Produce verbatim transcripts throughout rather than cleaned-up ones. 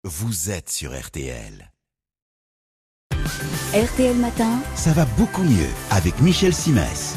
Vous êtes sur R T L. R T L Matin. Ça va beaucoup mieux avec Michel Simès.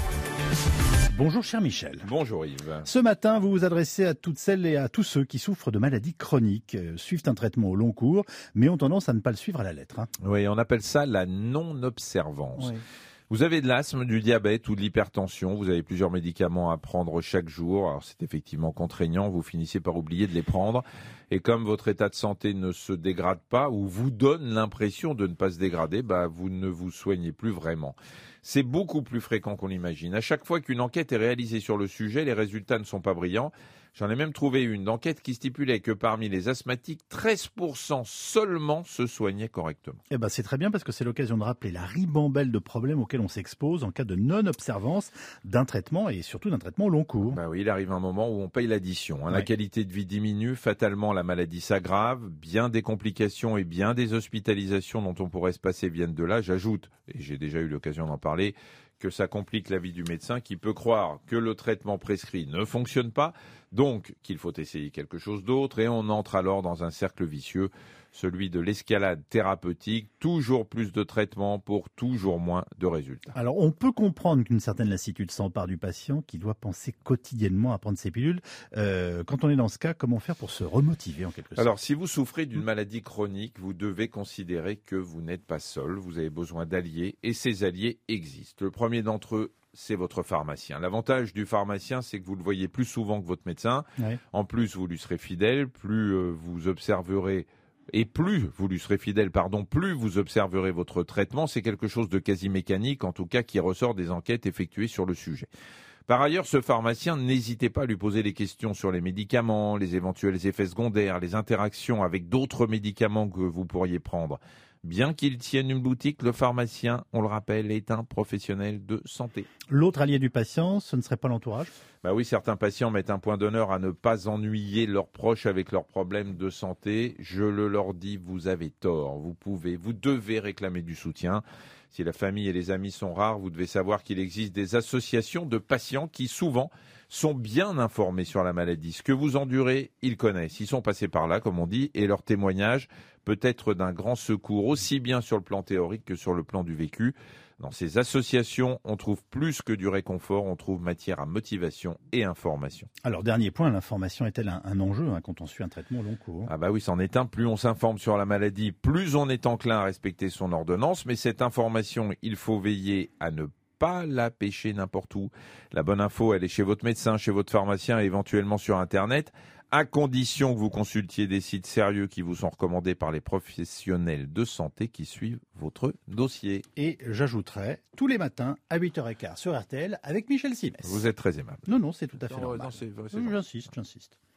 Bonjour cher Michel. Bonjour Yves. Ce matin, vous vous adressez à toutes celles et à tous ceux qui souffrent de maladies chroniques, euh, suivent un traitement au long cours, mais ont tendance à ne pas le suivre à la lettre. Hein. Oui, on appelle ça la non-observance. Oui. Vous avez de l'asthme, du diabète ou de l'hypertension, vous avez plusieurs médicaments à prendre chaque jour. Alors c'est effectivement contraignant, vous finissez par oublier de les prendre. Et comme votre état de santé ne se dégrade pas ou vous donne l'impression de ne pas se dégrader, bah, vous ne vous soignez plus vraiment. C'est beaucoup plus fréquent qu'on l'imagine. À chaque fois qu'une enquête est réalisée sur le sujet, les résultats ne sont pas brillants. J'en ai même trouvé une enquête qui stipulait que parmi les asthmatiques, treize pour cent seulement se soignaient correctement. Eh ben, c'est très bien parce que c'est l'occasion de rappeler la ribambelle de problèmes auxquels on s'expose en cas de non-observance d'un traitement et surtout d'un traitement au long cours. Bah oui, il arrive un moment où on paye l'addition. Hein. Ouais. La qualité de vie diminue, fatalement la maladie s'aggrave, bien des complications et bien des hospitalisations dont on pourrait se passer viennent de là. J'ajoute, et j'ai déjà eu l'occasion d'en parler, que ça complique la vie du médecin qui peut croire que le traitement prescrit ne fonctionne pas, donc qu'il faut essayer quelque chose d'autre et on entre alors dans un cercle vicieux, celui de l'escalade thérapeutique, toujours plus de traitements pour toujours moins de résultats. Alors, on peut comprendre qu'une certaine lassitude s'empare du patient qui doit penser quotidiennement à prendre ses pilules. Euh, quand on est dans ce cas, comment faire pour se remotiver en quelque sorte ? Alors, si vous souffrez d'une maladie chronique, vous devez considérer que vous n'êtes pas seul. Vous avez besoin d'alliés et ces alliés existent. Le premier d'entre eux, c'est votre pharmacien. L'avantage du pharmacien, c'est que vous le voyez plus souvent que votre médecin. Ouais. En plus, vous lui serez fidèle, plus euh, vous observerez et plus vous lui serez fidèle, pardon, plus vous observerez votre traitement. C'est quelque chose de quasi mécanique, en tout cas qui ressort des enquêtes effectuées sur le sujet. Par ailleurs, ce pharmacien, n'hésitez pas à lui poser des questions sur les médicaments, les éventuels effets secondaires, les interactions avec d'autres médicaments que vous pourriez prendre. Bien qu'il tienne une boutique, le pharmacien, on le rappelle, est un professionnel de santé. L'autre allié du patient, ce ne serait pas l'entourage ? Bah oui, certains patients mettent un point d'honneur à ne pas ennuyer leurs proches avec leurs problèmes de santé. Je le leur dis, vous avez tort. Vous pouvez, vous devez réclamer du soutien. Si la famille et les amis sont rares, vous devez savoir qu'il existe des associations de patients qui, souvent, sont bien informés sur la maladie. Ce que vous endurez, ils connaissent. Ils sont passés par là, comme on dit, et leur témoignage peut être d'un grand secours, aussi bien sur le plan théorique que sur le plan du vécu. Dans ces associations, on trouve plus que du réconfort, on trouve matière à motivation et information. Alors, dernier point, l'information est-elle un, un enjeu hein, quand on suit un traitement au long cours ? Ah bah oui, c'en est un. Plus on s'informe sur la maladie, plus on est enclin à respecter son ordonnance. Mais cette information, il faut veiller à ne pas la pêcher n'importe où. La bonne info, elle est chez votre médecin, chez votre pharmacien et éventuellement sur Internet, à condition que vous consultiez des sites sérieux qui vous sont recommandés par les professionnels de santé qui suivent votre dossier. Et j'ajouterai, tous les matins à huit heures quinze sur R T L avec Michel Simès. Vous êtes très aimable. Non, non, c'est tout à fait Non, normal. non, c'est- c'est Oui, bon. J'insiste, j'insiste.